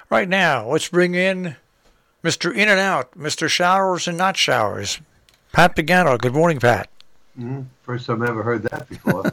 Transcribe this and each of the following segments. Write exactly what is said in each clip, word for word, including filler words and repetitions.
Right now, let's bring in Mister In and Out, Mister Showers and Not Showers. Pat Pagano. Good morning, Pat. Mm, first time I ever heard that before.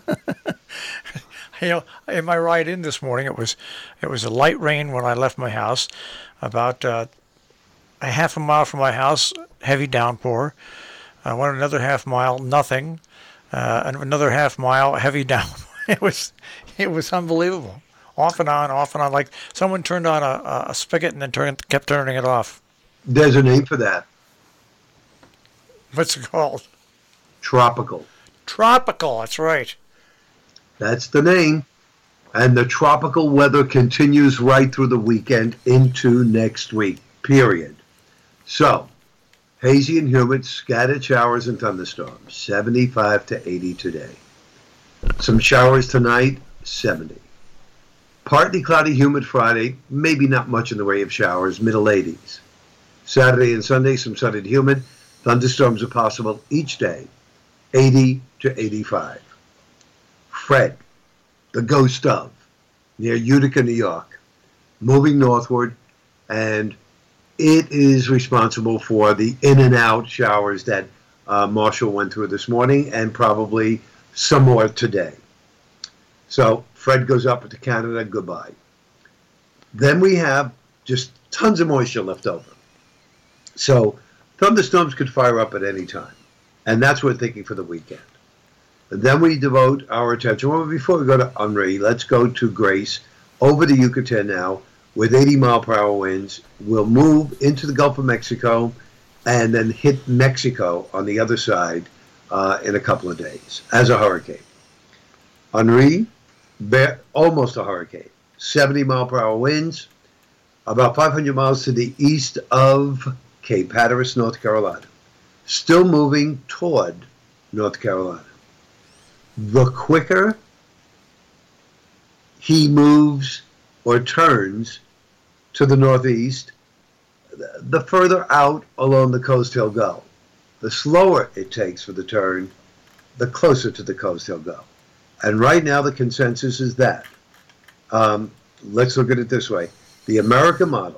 You know, in my ride in this morning, it was it was a light rain when I left my house, about uh, a half a mile from my house, heavy downpour. I went another half mile, nothing, uh, and another half mile, heavy down. It was it was unbelievable. Off and on, off and on, like someone turned on a, a spigot and then turned, kept turning it off. There's a name for that. What's it called? Tropical. Tropical, that's right. That's the name. And the tropical weather continues right through the weekend into next week, period. So, hazy and humid, scattered showers and thunderstorms, seventy-five to eighty today. Some showers tonight, seventy. Partly cloudy, humid Friday, maybe not much in the way of showers, middle eighties. Saturday and Sunday, some sunny and humid. Thunderstorms are possible each day, eighty to eighty-five. Fred, the ghost of, near Utica, New York, moving northward, and it is responsible for the in and out showers that uh, Marshall went through this morning and probably some more today. So Fred goes up to Canada, goodbye. Then we have just tons of moisture left over. So thunderstorms could fire up at any time. And that's what we're thinking for the weekend. And then we devote our attention. Well, before we go to Henri, let's go to Grace, over to Yucatan now, with eighty mile per hour winds. We'll move into the Gulf of Mexico and then hit Mexico on the other side uh, in a couple of days as a hurricane. Henri, almost a hurricane. seventy mile per hour winds, about five hundred miles to the east of Cape Hatteras, North Carolina. Still moving toward North Carolina. The quicker he moves or turns to the northeast, the further out along the coast he'll go. The slower it takes for the turn, the closer to the coast he'll go. And right now the consensus is that. Um, let's look at it this way. The America model,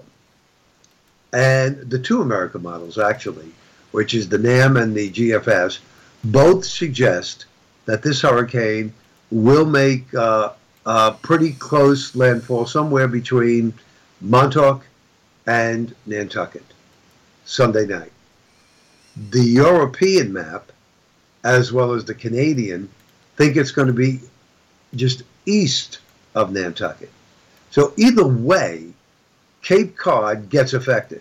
and the two America models actually, which is the NAM and the G F S, both suggest that this hurricane will make uh, a pretty close landfall somewhere between Montauk and Nantucket Sunday night. The European map, as well as the Canadian, think it's going to be just east of Nantucket. So either way, Cape Cod gets affected.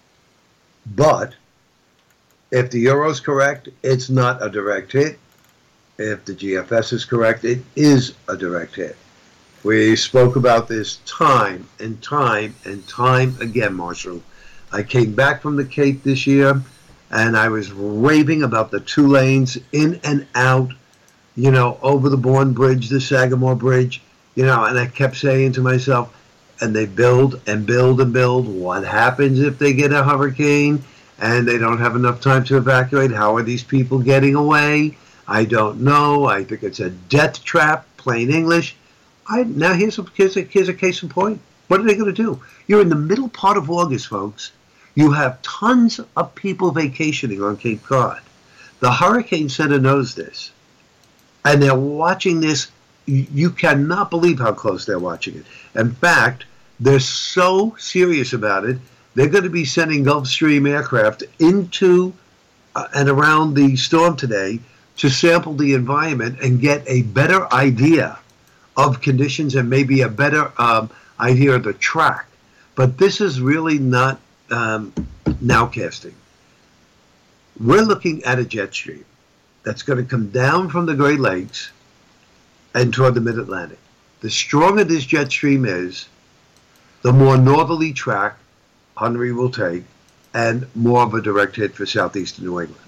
But if the Euro's correct, it's not a direct hit. If the G F S is correct, it is a direct hit. We spoke about this time and time and time again, Marshall. I came back from the Cape this year, and I was raving about the two lanes in and out, you know, over the Bourne Bridge, the Sagamore Bridge, you know, and I kept saying to myself, and they build and build and build. What happens if they get a hurricane and they don't have enough time to evacuate? How are these people getting away? I don't know. I think it's a death trap, plain English. I, now here's a, here's, a, here's a case in point. What are they going to do? You're in the middle part of August, folks. You have tons of people vacationing on Cape Cod. The Hurricane Center knows this. And they're watching this. You cannot believe how close they're watching it. In fact, they're so serious about it, they're going to be sending Gulfstream aircraft into uh, and around the storm today to sample the environment and get a better idea of conditions and maybe a better um, idea of the track. But this is really not um, nowcasting. We're looking at a jet stream that's going to come down from the Great Lakes and toward the mid-Atlantic. The stronger this jet stream is, the more northerly track Henri will take and more of a direct hit for southeastern New England.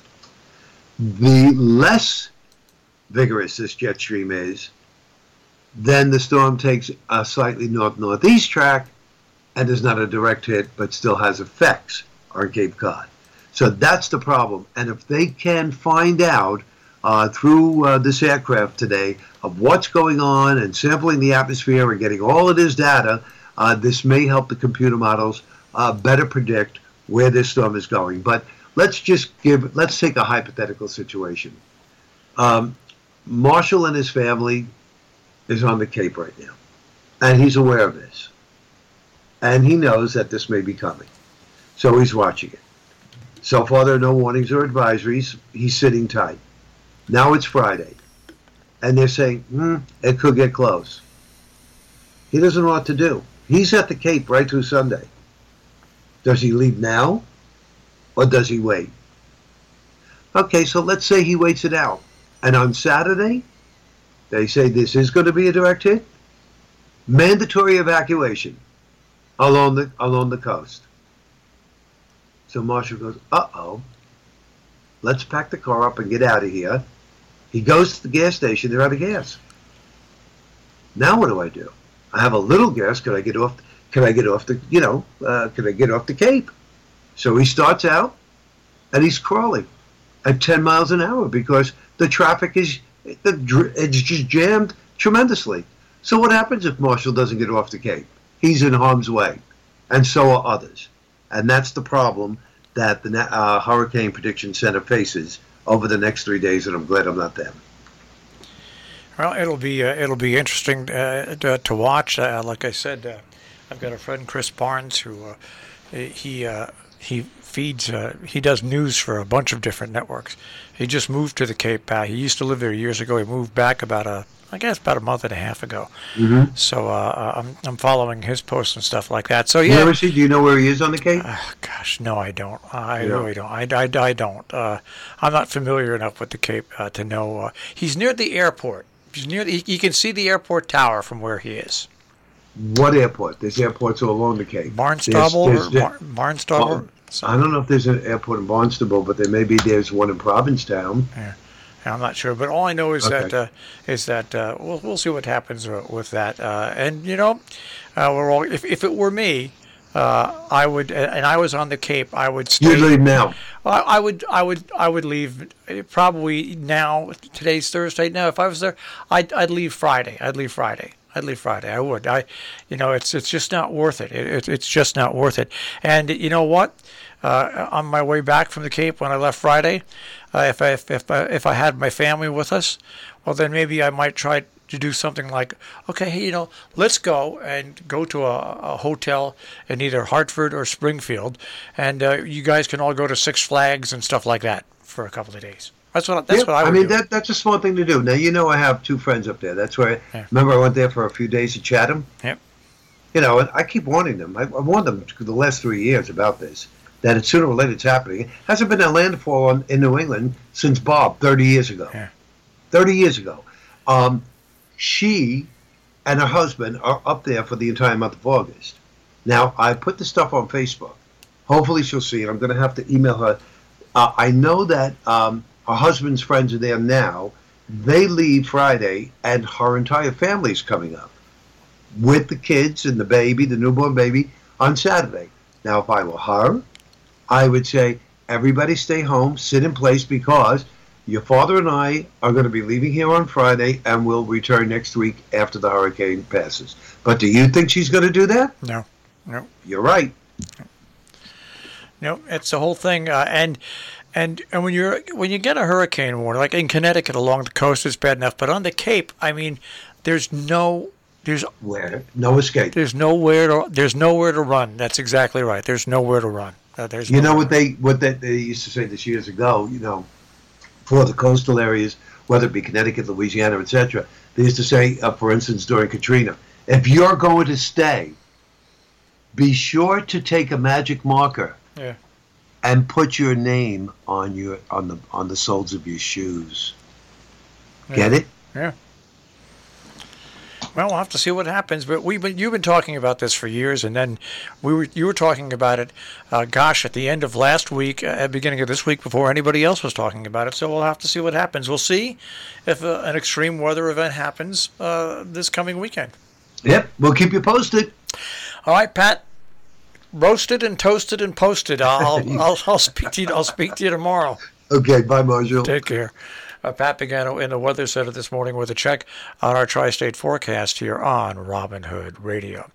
The less vigorous this jet stream is, then the storm takes a slightly north-northeast track and is not a direct hit but still has effects on Cape Cod. So that's the problem. And if they can find out uh, through uh, this aircraft today of what's going on and sampling the atmosphere and getting all of this data, Uh, this may help the computer models uh, better predict where this storm is going. But let's just give, let's take a hypothetical situation. Um, Marshall and his family is on the Cape right now, and he's aware of this. And he knows that this may be coming. So he's watching it. So far, there are no warnings or advisories. He's sitting tight. Now it's Friday. And they're saying, hmm, it could get close. He doesn't know what to do. He's at the Cape right through Sunday. Does he leave now? Or does he wait? Okay, so let's say he waits it out. And on Saturday, they say this is going to be a direct hit. Mandatory evacuation along the along the coast. So Marshall goes, uh-oh, let's pack the car up and get out of here. He goes to the gas station, they're out of gas. Now what do I do? I have a little gas, can I get off, can I get off the, you know, uh, can I get off the Cape? So he starts out, and he's crawling at ten miles an hour because the traffic is, it's just jammed tremendously. So what happens if Marshall doesn't get off the Cape? He's in harm's way, and so are others. And that's the problem that the uh, Hurricane Prediction Center faces over the next three days, and I'm glad I'm not them. Well, it'll be uh, it'll be interesting uh, to, to watch. Uh, like I said, uh, I've got a friend, Chris Barnes, who uh, he uh, he feeds uh, he does news for a bunch of different networks. He just moved to the Cape. Uh, he used to live there years ago. He moved back about a I guess about a month and a half ago. Mm-hmm. So uh, I'm I'm following his posts and stuff like that. So yeah. Where is he? Do you know where he is on the Cape? Uh, gosh, no, I don't. I Yeah. really don't. I, I, I don't. Uh, I'm not familiar enough with the Cape uh, to know. Uh, he's near the airport. He's near. The, you can see the airport tower from where he is. What airport? There's airports all along the Cape. Barnstable There's- or there's- Bar- Barnstable. Well, I don't know if there's an airport in Barnstable, but there maybe there's one in Provincetown. I'm not sure, but all I know is Okay. that uh, is that uh, we'll we'll see what happens uh, with that. Uh, and you know, uh, we're all. If if it were me, uh, I would, and I was on the Cape, I would stay. You'd leave now. I, I would, I would, I would leave uh, probably now. Today's Thursday. Now, if I was there, I'd, I'd leave Friday. I'd leave Friday. I'd leave Friday. I would. I, you know, it's it's just not worth it. It, it it's just not worth it. And you know what? Uh, on my way back from the Cape when I left Friday, uh, if I if if I, if I had my family with us, well then maybe I might try to do something like, okay, hey, you know, let's go and go to a, a hotel in either Hartford or Springfield, and uh, you guys can all go to Six Flags and stuff like that for a couple of days. That's what that's Yeah, what I would mean, do. that that's a smart thing to do. Now, you know I have two friends up there. That's where, Yeah. remember I went there for a few days to Chatham? Yep. You know, and I keep warning them. I, I warned them for the last three years about this, that it's sooner or later it's happening. It hasn't been a landfall on, in New England since Bob, thirty years ago. Yeah. thirty years ago. Um, she and her husband are up there for the entire month of August. Now, I put the stuff on Facebook. Hopefully she'll see it. I'm going to have to email her. Uh, I know that um, her husband's friends are there now. They leave Friday, and her entire family's coming up with the kids and the baby, the newborn baby, on Saturday. Now, if I were her, I would say, everybody stay home, sit in place, because your father and I are going to be leaving here on Friday, and we'll return next week after the hurricane passes. But do you think she's going to do that? No, no. You're right. No, it's the whole thing, uh, and and and when you're when you get a hurricane warning, like in Connecticut along the coast, it's bad enough, but on the Cape, I mean, there's no there's Where? No escape. there's nowhere to there's nowhere to run. That's exactly right. There's nowhere to run. Uh, there's You know nowhere. what they what they, they used to say this years ago, you know, for the coastal areas, whether it be Connecticut, Louisiana, et cetera. They used to say, uh, for instance, during Katrina, if you're going to stay, be sure to take a magic marker Yeah. and put your name on your on the on the soles of your shoes. Get it? Yeah. Well, we'll have to see what happens. But we've been you've been talking about this for years, and then we were you were talking about it. Uh, gosh, at the end of last week, uh, at the beginning of this week, before anybody else was talking about it. So we'll have to see what happens. We'll see if uh, an extreme weather event happens uh, this coming weekend. Yep. We'll keep you posted. All right, Pat. Roasted and toasted and posted. I'll I'll, I'll speak to you. I'll speak to you tomorrow. Okay. Bye, Marshall. Take care. Uh, Pat Pagano in the Weather Center this morning with a check on our tri-state forecast here on Robin Hood Radio.